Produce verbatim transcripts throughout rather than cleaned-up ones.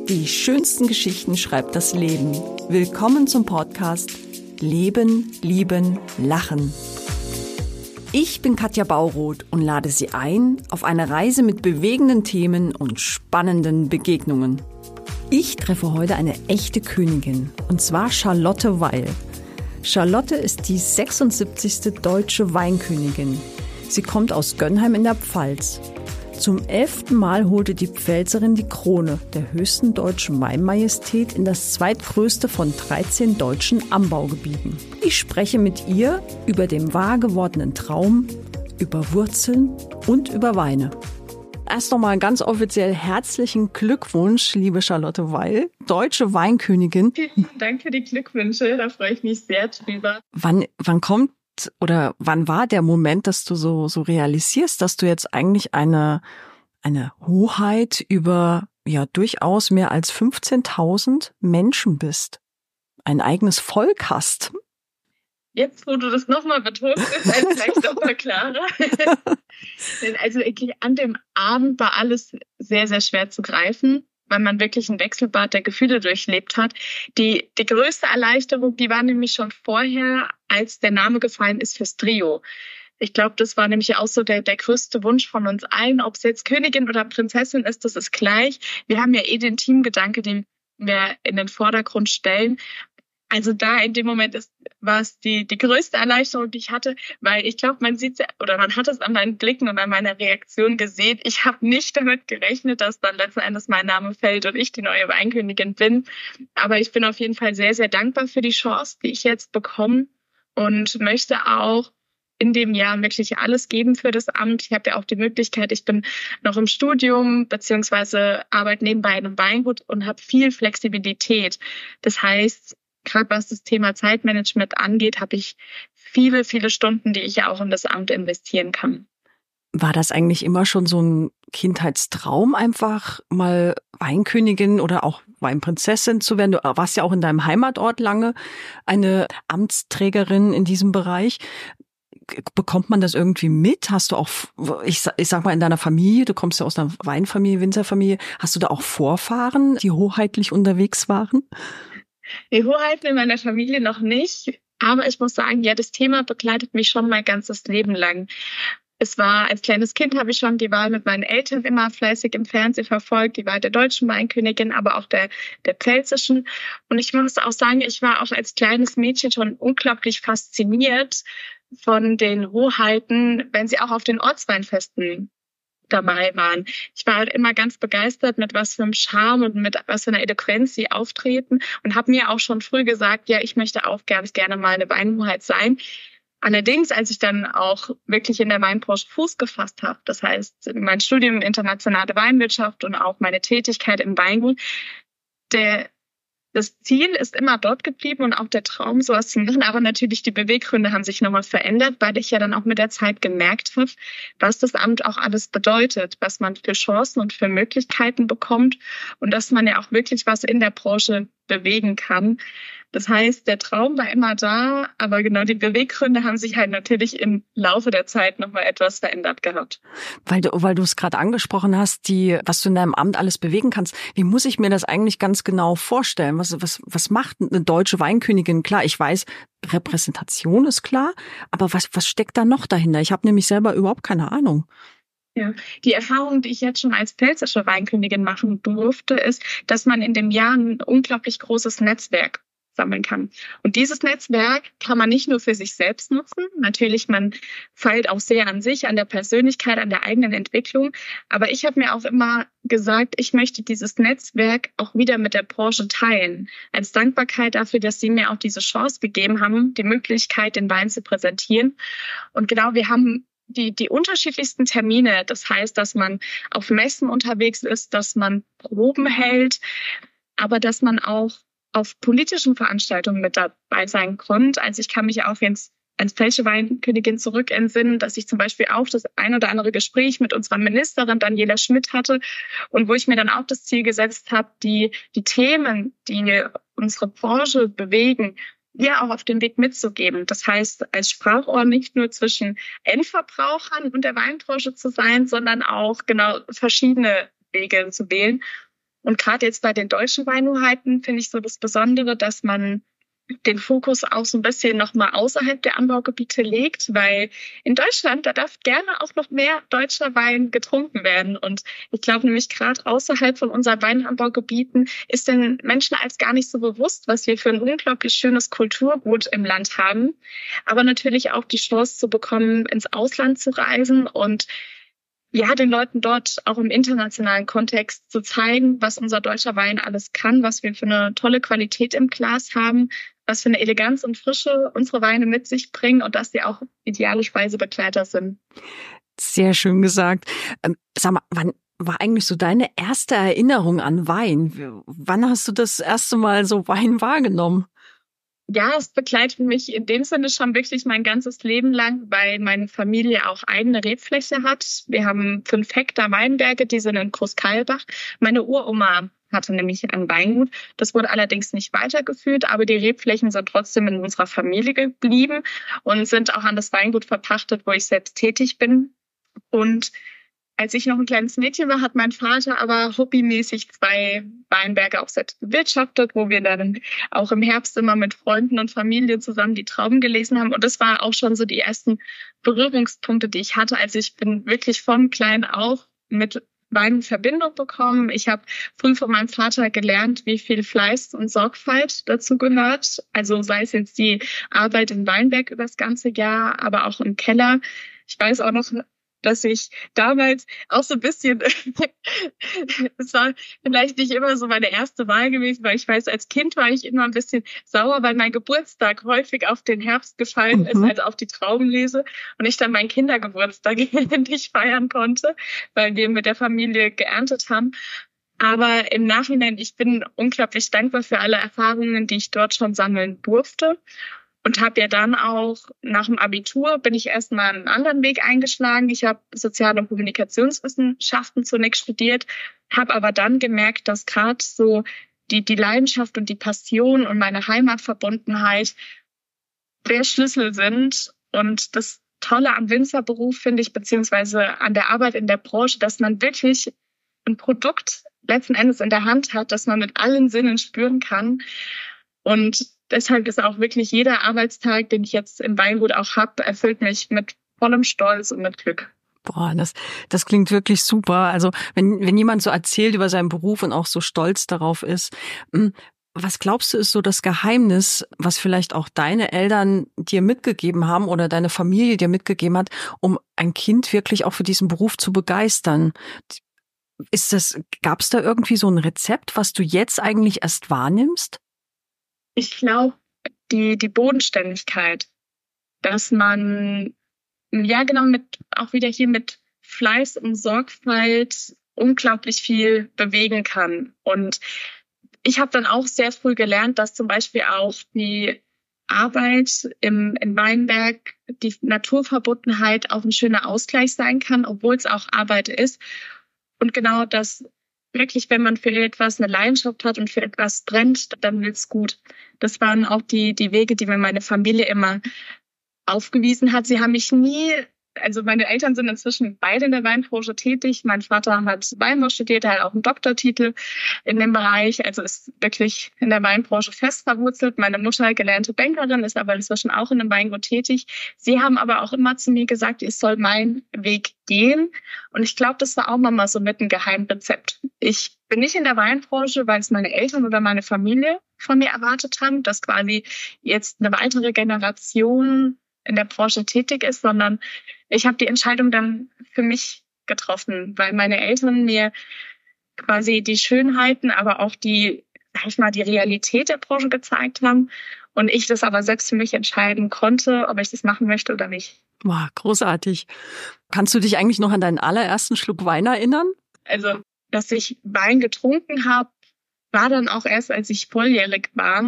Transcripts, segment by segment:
Die schönsten Geschichten schreibt das Leben. Willkommen zum Podcast Leben, Lieben, Lachen. Ich bin Katja Bauroth und lade Sie ein auf eine Reise mit bewegenden Themen und spannenden Begegnungen. Ich treffe heute eine echte Königin, und zwar Charlotte Weil. Charlotte ist die sechsundsiebzigste deutsche Weinkönigin. Sie kommt aus Gönnheim in der Pfalz. Zum elften Mal holte die Pfälzerin die Krone der höchsten deutschen Weinmajestät in das zweitgrößte von dreizehn deutschen Anbaugebieten. Ich spreche mit ihr über den wahr gewordenen Traum, über Wurzeln und über Weine. Erst nochmal ganz offiziell herzlichen Glückwunsch, liebe Charlotte Weil, deutsche Weinkönigin. Vielen Dank für die Glückwünsche, da freue ich mich sehr drüber. Wann, wann kommt oder wann war der Moment, dass du so, so realisierst, dass du jetzt eigentlich eine, eine Hoheit über, ja, durchaus mehr als fünfzehntausend Menschen bist? Ein eigenes Volk hast? Jetzt, wo du das nochmal betonst, ist es vielleicht nochmal klarer. Also wirklich an dem Abend war alles sehr, sehr schwer zu greifen, weil man wirklich ein Wechselbad der Gefühle durchlebt hat. Die, die größte Erleichterung, die war nämlich schon vorher, als der Name gefallen ist fürs Trio. Ich glaube, das war nämlich auch so der, der größte Wunsch von uns allen. Ob es jetzt Königin oder Prinzessin ist, das ist gleich. Wir haben ja eh den Teamgedanke, den wir in den Vordergrund stellen. Also da in dem Moment ist, war es die, die größte Erleichterung, die ich hatte, weil ich glaube, man sieht es oder man hat es an meinen Blicken und an meiner Reaktion gesehen. Ich habe nicht damit gerechnet, dass dann letzten Endes mein Name fällt und ich die neue Weinkönigin bin. Aber ich bin auf jeden Fall sehr, sehr dankbar für die Chance, die ich jetzt bekomme und möchte auch in dem Jahr wirklich alles geben für das Amt. Ich habe ja auch die Möglichkeit, ich bin noch im Studium beziehungsweise arbeite nebenbei in einem Weingut und habe viel Flexibilität. Das heißt, gerade was das Thema Zeitmanagement angeht, habe ich viele, viele Stunden, die ich ja auch in das Amt investieren kann. War das eigentlich immer schon so ein Kindheitstraum, einfach mal Weinkönigin oder auch Weinprinzessin zu werden? Du warst ja auch in deinem Heimatort lange eine Amtsträgerin in diesem Bereich. Bekommt man das irgendwie mit? Hast du auch, ich sag, ich sag mal, in deiner Familie, du kommst ja aus einer Weinfamilie, Winzerfamilie, hast du da auch Vorfahren, die hoheitlich unterwegs waren? Die Hoheiten in meiner Familie noch nicht, aber ich muss sagen, ja, das Thema begleitet mich schon mein ganzes Leben lang. Es war, als kleines Kind habe ich schon die Wahl mit meinen Eltern immer fleißig im Fernsehen verfolgt, die Wahl der deutschen Weinkönigin, aber auch der, der pfälzischen. Und ich muss auch sagen, ich war auch als kleines Mädchen schon unglaublich fasziniert von den Hoheiten, wenn sie auch auf den Ortsweinfesten dabei waren. Ich war halt immer ganz begeistert, mit was für einem Charme und mit was für einer Eloquenz sie auftreten und habe mir auch schon früh gesagt, ja, ich möchte auch ganz gerne mal eine Weinhoheit sein. Allerdings, als ich dann auch wirklich in der Weinbranche Fuß gefasst habe, das heißt mein Studium internationale Weinwirtschaft und auch meine Tätigkeit im Weingut, der Das Ziel ist immer dort geblieben und auch der Traum, sowas zu machen. Aber natürlich die Beweggründe haben sich nochmal verändert, weil ich ja dann auch mit der Zeit gemerkt habe, was das Amt auch alles bedeutet, was man für Chancen und für Möglichkeiten bekommt und dass man ja auch wirklich was in der Branche bewegen kann. Das heißt, der Traum war immer da, aber genau die Beweggründe haben sich halt natürlich im Laufe der Zeit nochmal etwas verändert gehabt. Weil du, weil du es gerade angesprochen hast, die, was du in deinem Amt alles bewegen kannst. Wie muss ich mir das eigentlich ganz genau vorstellen? Was, was, was macht eine deutsche Weinkönigin? Klar, ich weiß, Repräsentation ist klar, aber was, was steckt da noch dahinter? Ich habe nämlich selber überhaupt keine Ahnung. Ja, die Erfahrung, die ich jetzt schon als pfälzische Weinkönigin machen durfte, ist, dass man in dem Jahr ein unglaublich großes Netzwerk sammeln kann. Und dieses Netzwerk kann man nicht nur für sich selbst nutzen. Natürlich, man feilt auch sehr an sich, an der Persönlichkeit, an der eigenen Entwicklung. Aber ich habe mir auch immer gesagt, ich möchte dieses Netzwerk auch wieder mit der Branche teilen. Als Dankbarkeit dafür, dass sie mir auch diese Chance gegeben haben, die Möglichkeit, den Wein zu präsentieren. Und genau, wir haben die, die unterschiedlichsten Termine. Das heißt, dass man auf Messen unterwegs ist, dass man Proben hält, aber dass man auch auf politischen Veranstaltungen mit dabei sein konnte. Also ich kann mich auch jetzt als pfälzische Weinkönigin zurück entsinnen, dass ich zum Beispiel auch das ein oder andere Gespräch mit unserer Ministerin Daniela Schmidt hatte und wo ich mir dann auch das Ziel gesetzt habe, die, die Themen, die unsere Branche bewegen, ja auch auf den Weg mitzugeben. Das heißt, als Sprachrohr nicht nur zwischen Endverbrauchern und der Weinbranche zu sein, sondern auch genau verschiedene Wege zu wählen. Und gerade jetzt bei den deutschen Weinhoheiten finde ich so das Besondere, dass man den Fokus auch so ein bisschen nochmal außerhalb der Anbaugebiete legt, weil in Deutschland, da darf gerne auch noch mehr deutscher Wein getrunken werden. Und ich glaube nämlich gerade außerhalb von unseren Weinanbaugebieten ist den Menschen als gar nicht so bewusst, was wir für ein unglaublich schönes Kulturgut im Land haben. Aber natürlich auch die Chance zu bekommen, ins Ausland zu reisen und ja, den Leuten dort auch im internationalen Kontext zu zeigen, was unser deutscher Wein alles kann, was wir für eine tolle Qualität im Glas haben, was für eine Eleganz und Frische unsere Weine mit sich bringen und dass sie auch ideale Speisebegleiter sind. Sehr schön gesagt. Ähm, sag mal, wann war eigentlich so deine erste Erinnerung an Wein? Wann hast du das erste Mal so Wein wahrgenommen? Ja, es begleitet mich in dem Sinne schon wirklich mein ganzes Leben lang, weil meine Familie auch eigene Rebfläche hat. Wir haben fünf Hektar Weinberge, die sind in Großkalbach. Meine Uroma hatte nämlich ein Weingut. Das wurde allerdings nicht weitergeführt, aber die Rebflächen sind trotzdem in unserer Familie geblieben und sind auch an das Weingut verpachtet, wo ich selbst tätig bin. Und als ich noch ein kleines Mädchen war, hat mein Vater aber hobbymäßig zwei Weinberge auch selbst bewirtschaftet, wo wir dann auch im Herbst immer mit Freunden und Familie zusammen die Trauben gelesen haben. Und das war auch schon so die ersten Berührungspunkte, die ich hatte. Also ich bin wirklich von klein auf mit Wein in Verbindung bekommen. Ich habe früh von meinem Vater gelernt, wie viel Fleiß und Sorgfalt dazu gehört. Also sei es jetzt die Arbeit im Weinberg über das ganze Jahr, aber auch im Keller. Ich weiß auch noch, dass ich damals auch so ein bisschen, es war vielleicht nicht immer so meine erste Wahl gewesen, weil ich weiß, als Kind war ich immer ein bisschen sauer, weil mein Geburtstag häufig auf den Herbst gefallen mhm. ist, als auf die Traubenlese und ich dann meinen Kindergeburtstag nicht feiern konnte, weil wir mit der Familie geerntet haben. Aber im Nachhinein, ich bin unglaublich dankbar für alle Erfahrungen, die ich dort schon sammeln durfte. Und habe ja dann auch nach dem Abitur bin ich erstmal einen anderen Weg eingeschlagen. Ich habe Sozial- und Kommunikationswissenschaften zunächst studiert, habe aber dann gemerkt, dass gerade so die, die Leidenschaft und die Passion und meine Heimatverbundenheit der Schlüssel sind. Und das Tolle am Winzerberuf finde ich, beziehungsweise an der Arbeit in der Branche, dass man wirklich ein Produkt letzten Endes in der Hand hat, das man mit allen Sinnen spüren kann. Und deshalb ist auch wirklich jeder Arbeitstag, den ich jetzt im Weingut auch habe, erfüllt mich mit vollem Stolz und mit Glück. Boah, das, das klingt wirklich super. Also wenn, wenn jemand so erzählt über seinen Beruf und auch so stolz darauf ist, was glaubst du ist so das Geheimnis, was vielleicht auch deine Eltern dir mitgegeben haben oder deine Familie dir mitgegeben hat, um ein Kind wirklich auch für diesen Beruf zu begeistern? Ist das, gab es da irgendwie so ein Rezept, was du jetzt eigentlich erst wahrnimmst? Ich glaube, die, die Bodenständigkeit, dass man, ja genau, mit, auch wieder hier mit Fleiß und Sorgfalt unglaublich viel bewegen kann. Und ich habe dann auch sehr früh gelernt, dass zum Beispiel auch die Arbeit im, im Weinberg, die Naturverbundenheit auch ein schöner Ausgleich sein kann, obwohl es auch Arbeit ist. Und genau das wirklich, wenn man für etwas eine Leidenschaft hat und für etwas brennt, dann wird's gut. Das waren auch die, die Wege, die mir meine Familie immer aufgewiesen hat. Sie haben mich nie, also meine Eltern sind inzwischen beide in der Weinbranche tätig. Mein Vater hat Weinbau studiert, er hat auch einen Doktortitel in dem Bereich, also ist wirklich in der Weinbranche fest verwurzelt. Meine Mutter, gelernte Bankerin, ist aber inzwischen auch in einem Weingut tätig. Sie haben aber auch immer zu mir gesagt, ich soll meinen Weg gehen. Und ich glaube, das war auch mal so mit ein Geheimrezept. Ich bin nicht in der Weinbranche, weil es meine Eltern oder meine Familie von mir erwartet haben, dass quasi jetzt eine weitere Generation in der Branche tätig ist, sondern ich habe die Entscheidung dann für mich getroffen, weil meine Eltern mir quasi die Schönheiten, aber auch die, sag ich mal, die Realität der Branche gezeigt haben und ich das aber selbst für mich entscheiden konnte, ob ich das machen möchte oder nicht. Wow, großartig. Kannst du dich eigentlich noch an deinen allerersten Schluck Wein erinnern? Also, dass ich Wein getrunken habe, war dann auch erst, als ich volljährig war.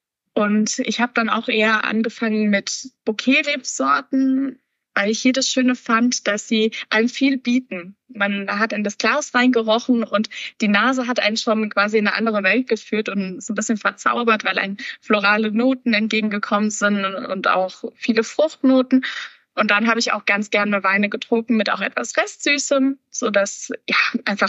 Und ich habe dann auch eher angefangen mit Bouquet-Rebsorten, weil ich hier das Schöne fand, dass sie einem viel bieten. Man hat in das Glas reingerochen und die Nase hat einen schon quasi in eine andere Welt geführt und so ein bisschen verzaubert, weil einem florale Noten entgegengekommen sind und auch viele Fruchtnoten. Und dann habe ich auch ganz gerne Weine getrunken mit auch etwas Restsüßem, so dass ja einfach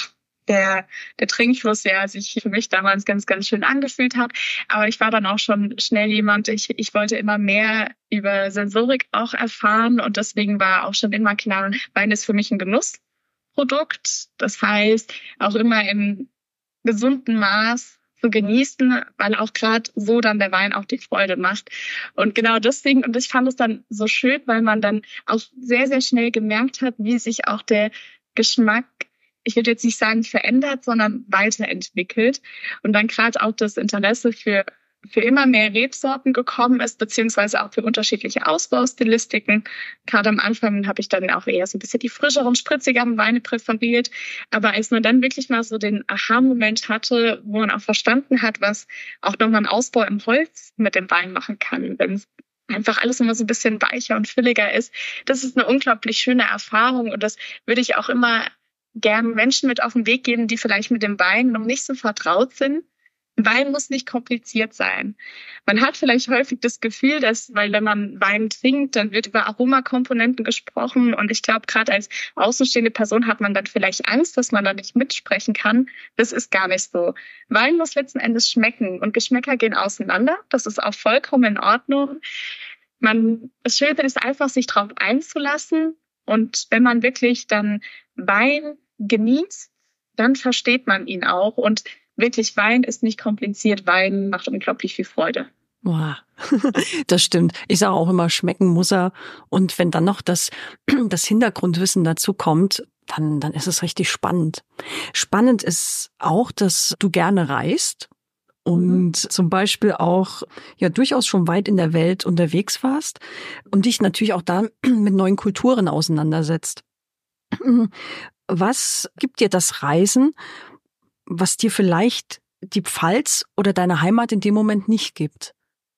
der, der Trinkfluss ja sich für mich damals ganz, ganz schön angefühlt hat. Aber ich war dann auch schon schnell jemand, ich, ich wollte immer mehr über Sensorik auch erfahren und deswegen war auch schon immer klar, Wein ist für mich ein Genussprodukt. Das heißt, auch immer im gesunden Maß zu genießen, weil auch gerade so dann der Wein auch die Freude macht. Und genau deswegen, und ich fand es dann so schön, weil man dann auch sehr, sehr schnell gemerkt hat, wie sich auch der Geschmack, ich würde jetzt nicht sagen verändert, sondern weiterentwickelt. Und dann gerade auch das Interesse für für immer mehr Rebsorten gekommen ist, beziehungsweise auch für unterschiedliche Ausbaustilistiken. Gerade am Anfang habe ich dann auch eher so ein bisschen die frischeren, spritzigeren Weine präferiert. Aber als man dann wirklich mal so den Aha-Moment hatte, wo man auch verstanden hat, was auch nochmal ein Ausbau im Holz mit dem Wein machen kann, wenn es einfach alles immer so ein bisschen weicher und fülliger ist. Das ist eine unglaublich schöne Erfahrung und das würde ich auch immer gern Menschen mit auf den Weg geben, die vielleicht mit dem Wein noch nicht so vertraut sind. Wein muss nicht kompliziert sein. Man hat vielleicht häufig das Gefühl, dass, weil wenn man Wein trinkt, dann wird über Aromakomponenten gesprochen und ich glaube, gerade als außenstehende Person hat man dann vielleicht Angst, dass man da nicht mitsprechen kann. Das ist gar nicht so. Wein muss letzten Endes schmecken und Geschmäcker gehen auseinander. Das ist auch vollkommen in Ordnung. Man, das Schöne ist einfach, sich drauf einzulassen und wenn man wirklich dann Wein genießt, dann versteht man ihn auch und wirklich, Wein ist nicht kompliziert. Wein macht unglaublich viel Freude. Boah, das stimmt. Ich sage auch immer, schmecken muss er. Und wenn dann noch das, das Hintergrundwissen dazu kommt, dann, dann ist es richtig spannend. Spannend ist auch, dass du gerne reist und mhm. zum Beispiel auch ja durchaus schon weit in der Welt unterwegs warst und dich natürlich auch da mit neuen Kulturen auseinandersetzt. Was gibt dir das Reisen, was dir vielleicht die Pfalz oder deine Heimat in dem Moment nicht gibt?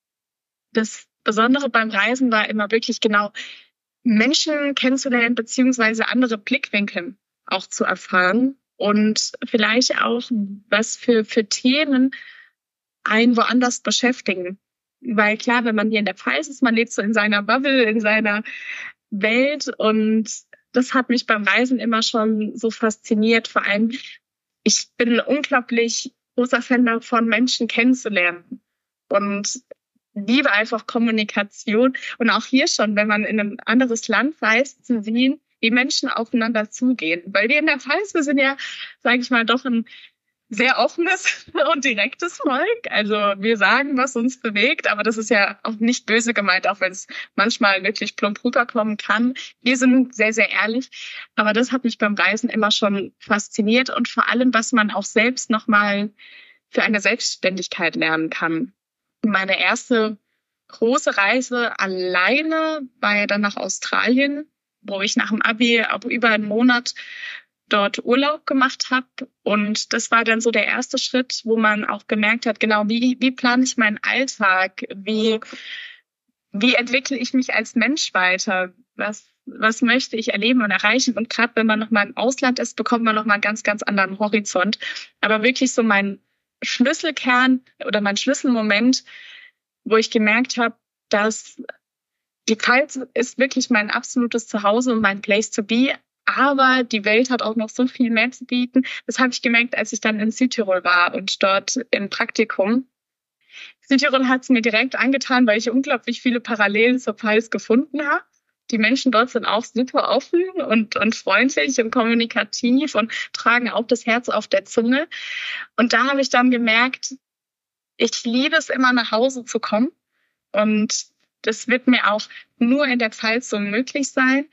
Das Besondere beim Reisen war immer wirklich genau Menschen kennenzulernen, beziehungsweise andere Blickwinkel auch zu erfahren und vielleicht auch, was für, für Themen einen woanders beschäftigen. Weil klar, wenn man hier in der Pfalz ist, man lebt so in seiner Bubble, in seiner Welt und das hat mich beim Reisen immer schon so fasziniert, vor allem ich bin ein unglaublich großer Fan davon, Menschen kennenzulernen und liebe einfach Kommunikation. Und auch hier schon, wenn man in ein anderes Land reist, zu sehen, wie Menschen aufeinander zugehen. Weil wir in der Pfalz, wir sind ja, sage ich mal, doch ein sehr offenes und direktes Volk. Also wir sagen, was uns bewegt, aber das ist ja auch nicht böse gemeint, auch wenn es manchmal wirklich plump rüberkommen kann. Wir sind sehr, sehr ehrlich, aber das hat mich beim Reisen immer schon fasziniert und vor allem, was man auch selbst nochmal für eine Selbstständigkeit lernen kann. Meine erste große Reise alleine war ja dann nach Australien, wo ich nach dem Abi auch über einen Monat dort Urlaub gemacht habe und das war dann so der erste Schritt, wo man auch gemerkt hat, genau, wie wie plane ich meinen Alltag, wie wie entwickle ich mich als Mensch weiter, was was möchte ich erleben und erreichen und gerade wenn man noch mal im Ausland ist, bekommt man noch mal einen ganz ganz anderen Horizont, aber wirklich so mein Schlüsselkern oder mein Schlüsselmoment, wo ich gemerkt habe, dass die Pfalz ist wirklich mein absolutes Zuhause und mein Place to be. Aber die Welt hat auch noch so viel mehr zu bieten. Das habe ich gemerkt, als ich dann in Südtirol war und dort im Praktikum. Südtirol hat es mir direkt angetan, weil ich unglaublich viele Parallelen zur Pfalz gefunden habe. Die Menschen dort sind auch super offen und, und freundlich und kommunikativ und tragen auch das Herz auf der Zunge. Und da habe ich dann gemerkt, ich liebe es immer, nach Hause zu kommen. Und das wird mir auch nur in der Pfalz so möglich sein.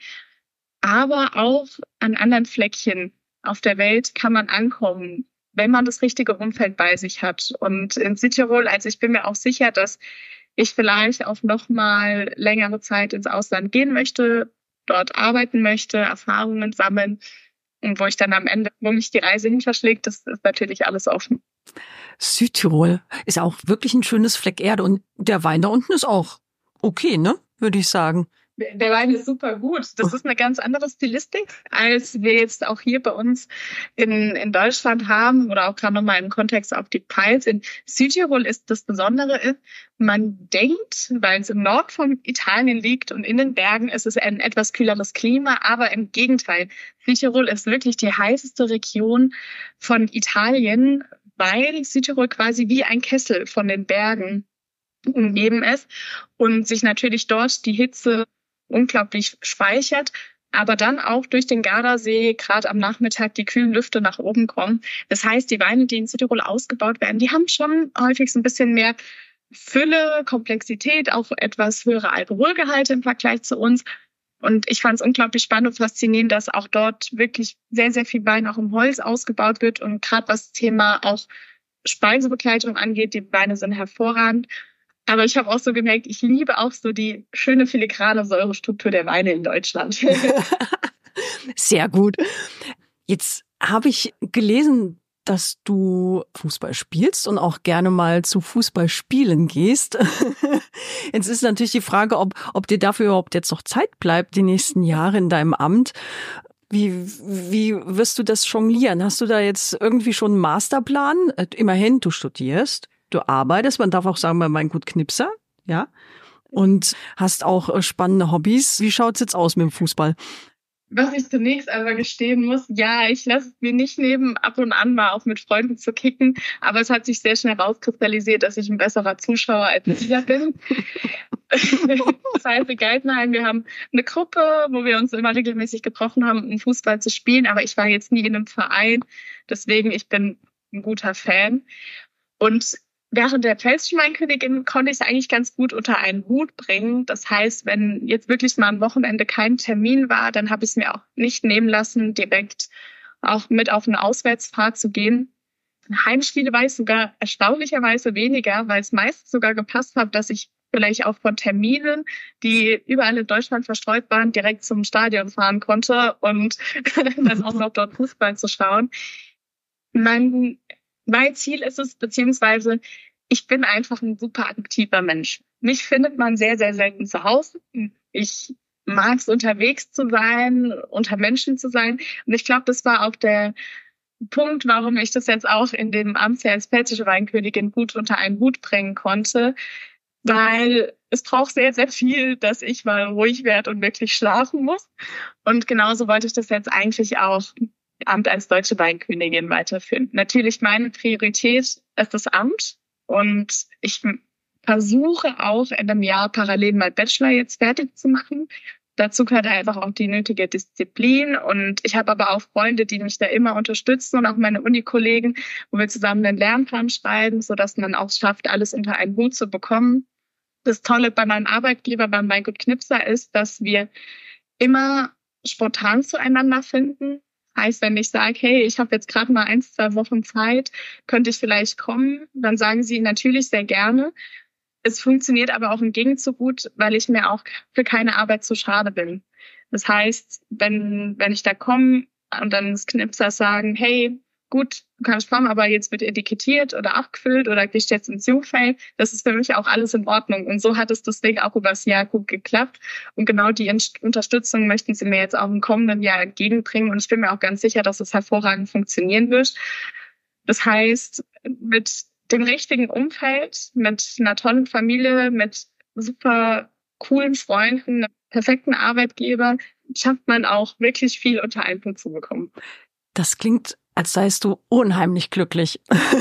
Aber auch an anderen Fleckchen auf der Welt kann man ankommen, wenn man das richtige Umfeld bei sich hat. Und in Südtirol, also ich bin mir auch sicher, dass ich vielleicht auch noch mal längere Zeit ins Ausland gehen möchte, dort arbeiten möchte, Erfahrungen sammeln. Und wo ich dann am Ende, wo mich die Reise hin verschlägt, das ist natürlich alles offen. Südtirol ist auch wirklich ein schönes Fleck Erde und der Wein da unten ist auch okay, ne? Würde ich sagen. Der Wein ist super gut. Das ist eine ganz andere Stilistik, als wir jetzt auch hier bei uns in, in Deutschland haben oder auch gerade nochmal im Kontext auf die Pfalz. In Südtirol ist das Besondere, ist, man denkt, weil es im Nord von Italien liegt und in den Bergen ist es ein etwas kühleres Klima, aber im Gegenteil. Südtirol ist wirklich die heißeste Region von Italien, weil Südtirol quasi wie ein Kessel von den Bergen umgeben ist und sich natürlich dort die Hitze unglaublich speichert, aber dann auch durch den Gardasee gerade am Nachmittag die kühlen Lüfte nach oben kommen. Das heißt, die Weine, die in Südtirol ausgebaut werden, die haben schon häufig so ein bisschen mehr Fülle, Komplexität, auch etwas höhere Alkoholgehalte im Vergleich zu uns. Und ich fand es unglaublich spannend und faszinierend, dass auch dort wirklich sehr, sehr viel Wein auch im Holz ausgebaut wird. Und gerade was das Thema auch Speisebegleitung angeht, die Weine sind hervorragend. Aber ich habe auch so gemerkt, ich liebe auch so die schöne filigrane Säurestruktur der Weine in Deutschland. Sehr gut. Jetzt habe ich gelesen, dass du Fußball spielst und auch gerne mal zu Fußballspielen gehst. Jetzt ist natürlich die Frage, ob, ob dir dafür überhaupt jetzt noch Zeit bleibt, die nächsten Jahre in deinem Amt. Wie, wie wirst du das jonglieren? Hast du da jetzt irgendwie schon einen Masterplan? Immerhin, du studierst. Du arbeitest, man darf auch sagen, bei Weingut Knipser, ja, und hast auch spannende Hobbys. Wie schaut's jetzt aus mit dem Fußball? Was ich zunächst aber gestehen muss, ja, ich lasse es mir nicht nehmen, ab und an mal auch mit Freunden zu kicken, aber es hat sich sehr schnell rauskristallisiert, dass ich ein besserer Zuschauer als Spieler bin. Das heißt, in Geitenheim, wir haben eine Gruppe, wo wir uns immer regelmäßig getroffen haben, um Fußball zu spielen, aber ich war jetzt nie in einem Verein, deswegen ich bin ein guter Fan. Und während der Pfälzischen Weinkönigin konnte ich es eigentlich ganz gut unter einen Hut bringen. Das heißt, wenn jetzt wirklich mal am Wochenende kein Termin war, dann habe ich es mir auch nicht nehmen lassen, direkt auch mit auf eine Auswärtsfahrt zu gehen. Heimspiele war ich sogar erstaunlicherweise weniger, weil es meistens sogar gepasst hat, dass ich vielleicht auch von Terminen, die überall in Deutschland verstreut waren, direkt zum Stadion fahren konnte und dann auch noch dort Fußball zu schauen. Mein Mein Ziel ist es, beziehungsweise ich bin einfach ein super aktiver Mensch. Mich findet man sehr, sehr selten zu Hause. Ich mag es, unterwegs zu sein, unter Menschen zu sein. Und ich glaube, das war auch der Punkt, warum ich das jetzt auch in dem Amtsjahr als Pfälzische Weinkönigin gut unter einen Hut bringen konnte. Weil es braucht sehr, sehr viel, dass ich mal ruhig werde und wirklich schlafen muss. Und genauso wollte ich das jetzt eigentlich auch Amt als deutsche Weinkönigin weiterführen. Natürlich meine Priorität ist das Amt und ich versuche auch in einem Jahr parallel mal Bachelor jetzt fertig zu machen. Dazu gehört einfach auch die nötige Disziplin und ich habe aber auch Freunde, die mich da immer unterstützen und auch meine Unikollegen, wo wir zusammen einen Lernplan schreiben, sodass man auch schafft, alles unter einen Hut zu bekommen. Das Tolle bei meinem Arbeitgeber, beim Weingut Knipser, ist, dass wir immer spontan zueinander finden. Heißt, wenn ich sage, hey, ich habe jetzt gerade mal ein, zwei Wochen Zeit, könnte ich vielleicht kommen, dann sagen sie natürlich sehr gerne. Es funktioniert aber auch im Gegenzug gut, weil ich mir auch für keine Arbeit zu schade bin. Das heißt, wenn wenn ich da komme und dann das Knipser sagen, hey, gut, du kannst kommen, aber jetzt wird etikettiert oder abgefüllt oder gehst jetzt ins Jungfeld. Das ist für mich auch alles in Ordnung. Und so hat es deswegen auch über das Jahr gut geklappt. Und genau die Unterstützung möchten sie mir jetzt auch im kommenden Jahr entgegenbringen. Und ich bin mir auch ganz sicher, dass es hervorragend funktionieren wird. Das heißt, mit dem richtigen Umfeld, mit einer tollen Familie, mit super coolen Freunden, einem perfekten Arbeitgeber, schafft man auch wirklich viel unter einen Hut zu bekommen. Das klingt, als seist du unheimlich glücklich.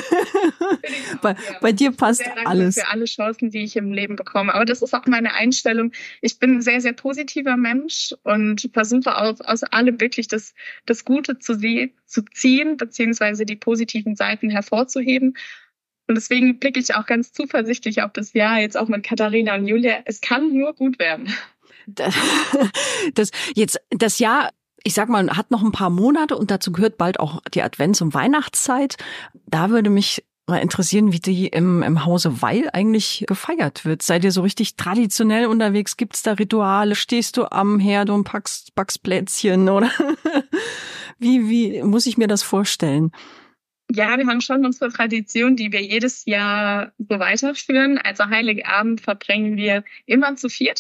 bei, ja. bei dir passt sehr alles. Für alle Chancen, die ich im Leben bekomme. Aber das ist auch meine Einstellung. Ich bin ein sehr, sehr positiver Mensch und versuche auch aus allem wirklich das, das Gute zu, sie, zu ziehen, beziehungsweise die positiven Seiten hervorzuheben. Und deswegen blicke ich auch ganz zuversichtlich auf das Jahr, jetzt auch mit Katharina und Julia. Es kann nur gut werden. Das, das, jetzt, das Jahr, ich sag mal, hat noch ein paar Monate und dazu gehört bald auch die Advents- und Weihnachtszeit. Da würde mich mal interessieren, wie die im, im Hause Weil eigentlich gefeiert wird. Seid ihr so richtig traditionell unterwegs? Gibt's da Rituale? Stehst du am Herd und packst, backst Plätzchen oder wie, wie muss ich mir das vorstellen? Ja, wir haben schon unsere Tradition, die wir jedes Jahr so weiterführen. Also Heiligabend verbringen wir immer zu viert.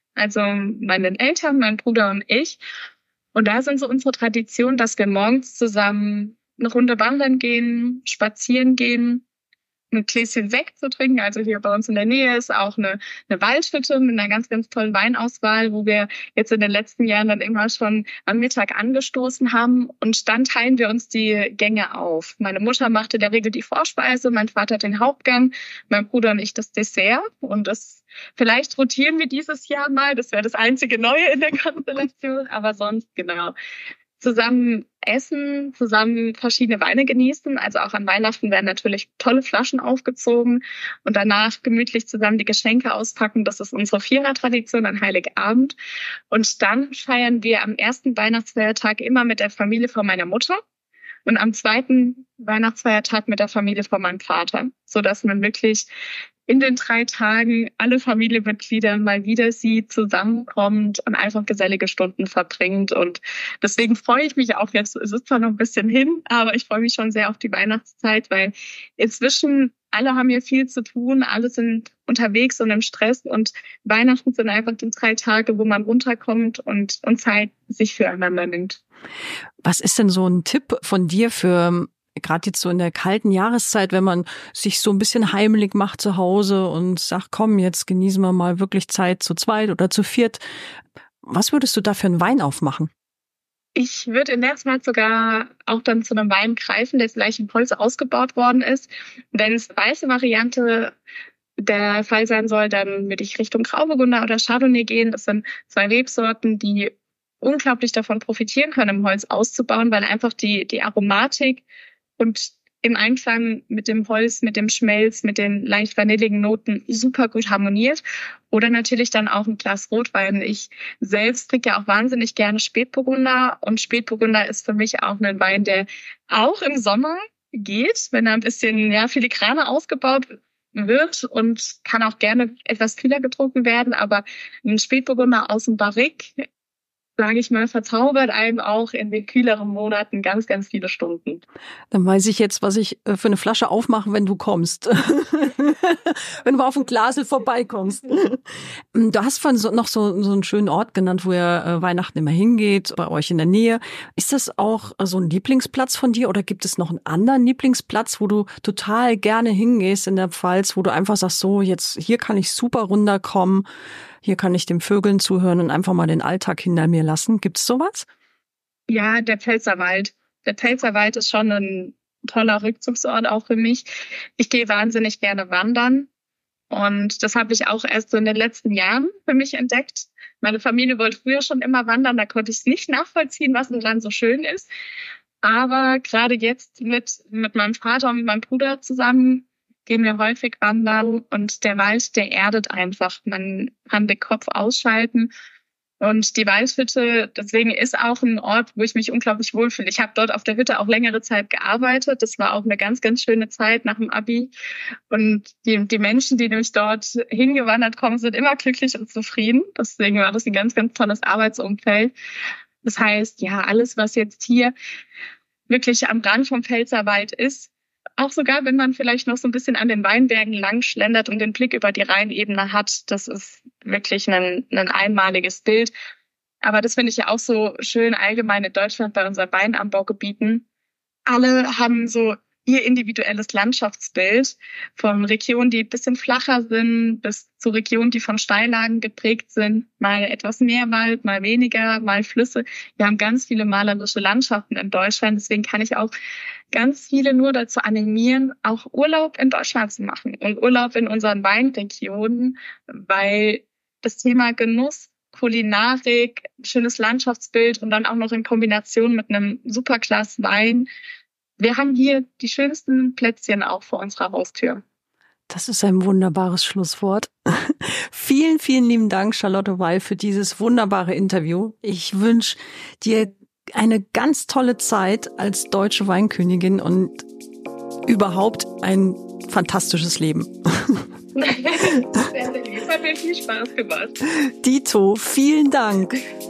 Also meine Eltern, mein Bruder und ich. Und da sind so unsere Traditionen, dass wir morgens zusammen eine Runde wandern gehen, spazieren gehen, ein Gläschen Sekt zu trinken. Also hier bei uns in der Nähe ist auch eine, eine Waldhütte mit einer ganz, ganz tollen Weinauswahl, wo wir jetzt in den letzten Jahren dann immer schon am Mittag angestoßen haben. Und dann teilen wir uns die Gänge auf. Meine Mutter machte in der Regel die Vorspeise, mein Vater den Hauptgang, mein Bruder und ich das Dessert. Und das vielleicht rotieren wir dieses Jahr mal. Das wäre das einzige Neue in der Konstellation. Aber sonst, genau. Zusammen essen, zusammen verschiedene Weine genießen. Also auch an Weihnachten werden natürlich tolle Flaschen aufgezogen und danach gemütlich zusammen die Geschenke auspacken. Das ist unsere Vierer-Tradition an Heiligabend. Und dann feiern wir am ersten Weihnachtsfeiertag immer mit der Familie von meiner Mutter und am zweiten Weihnachtsfeiertag mit der Familie von meinem Vater, sodass man wirklich in den drei Tagen alle Familienmitglieder mal wieder sieht, zusammenkommt und einfach gesellige Stunden verbringt. Und deswegen freue ich mich auch jetzt, es ist zwar noch ein bisschen hin, aber ich freue mich schon sehr auf die Weihnachtszeit, weil inzwischen alle haben hier viel zu tun, alle sind unterwegs und im Stress und Weihnachten sind einfach die drei Tage, wo man runterkommt und, und Zeit sich füreinander nimmt. Was ist denn so ein Tipp von dir für gerade jetzt so in der kalten Jahreszeit, wenn man sich so ein bisschen heimelig macht zu Hause und sagt, komm, jetzt genießen wir mal wirklich Zeit zu zweit oder zu viert. Was würdest du da für einen Wein aufmachen? Ich würde in der Zeit sogar auch dann zu einem Wein greifen, der vielleicht im Holz ausgebaut worden ist. Wenn es weiße Variante der Fall sein soll, dann würde ich Richtung Grauburgunder oder Chardonnay gehen. Das sind zwei Rebsorten, die unglaublich davon profitieren können, im Holz auszubauen, weil einfach die, die Aromatik und im Einklang mit dem Holz, mit dem Schmelz, mit den leicht vanilligen Noten super gut harmoniert. Oder natürlich dann auch ein Glas Rotwein. Ich selbst trinke ja auch wahnsinnig gerne Spätburgunder. Und Spätburgunder ist für mich auch ein Wein, der auch im Sommer geht, wenn er ein bisschen ja filigraner ausgebaut wird und kann auch gerne etwas kühler getrunken werden. Aber ein Spätburgunder aus dem Barrique, sage ich mal, verzaubert einem auch in den kühleren Monaten ganz, ganz viele Stunden. Dann weiß ich jetzt, was ich für eine Flasche aufmache, wenn du kommst. Wenn du auf dem Glasl vorbeikommst. Du hast vorhin so, noch so, so einen schönen Ort genannt, wo ihr äh, Weihnachten immer hingeht, bei euch in der Nähe. Ist das auch so ein Lieblingsplatz von dir oder gibt es noch einen anderen Lieblingsplatz, wo du total gerne hingehst in der Pfalz, wo du einfach sagst, so jetzt hier kann ich super runterkommen, hier kann ich den Vögeln zuhören und einfach mal den Alltag hinter mir lassen. Gibt's sowas? Ja, der Pfälzerwald. Der Pfälzerwald ist schon ein toller Rückzugsort auch für mich. Ich gehe wahnsinnig gerne wandern und das habe ich auch erst so in den letzten Jahren für mich entdeckt. Meine Familie wollte früher schon immer wandern, da konnte ich es nicht nachvollziehen, was ein Land so schön ist. Aber gerade jetzt mit, mit meinem Vater und mit meinem Bruder zusammen gehen wir häufig wandern und der Wald, der erdet einfach. Man kann den Kopf ausschalten und die Waldhütte, deswegen ist auch ein Ort, wo ich mich unglaublich wohlfühle. Ich habe dort auf der Hütte auch längere Zeit gearbeitet. Das war auch eine ganz, ganz schöne Zeit nach dem Abi und die, die Menschen, die nämlich dort hingewandert kommen, sind immer glücklich und zufrieden. Deswegen war das ein ganz, ganz tolles Arbeitsumfeld. Das heißt, ja, alles, was jetzt hier wirklich am Rand vom Pfälzerwald ist, auch sogar, wenn man vielleicht noch so ein bisschen an den Weinbergen lang schlendert und den Blick über die Rheinebene hat, das ist wirklich ein, ein einmaliges Bild. Aber das finde ich ja auch so schön allgemein in Deutschland bei unseren Weinanbaugebieten. Alle haben so ihr individuelles Landschaftsbild von Regionen, die ein bisschen flacher sind, bis zu Regionen, die von Steillagen geprägt sind. Mal etwas mehr Wald, mal weniger, mal Flüsse. Wir haben ganz viele malerische Landschaften in Deutschland. Deswegen kann ich auch ganz viele nur dazu animieren, auch Urlaub in Deutschland zu machen und Urlaub in unseren Weinregionen, weil das Thema Genuss, Kulinarik, schönes Landschaftsbild und dann auch noch in Kombination mit einem super Glas Wein. Wir haben hier die schönsten Plätzchen auch vor unserer Haustür. Das ist ein wunderbares Schlusswort. Vielen, vielen lieben Dank, Charlotte Weil, für dieses wunderbare Interview. Ich wünsche dir eine ganz tolle Zeit als deutsche Weinkönigin und überhaupt ein fantastisches Leben. Das hat mir viel Spaß gemacht. Dito, vielen Dank.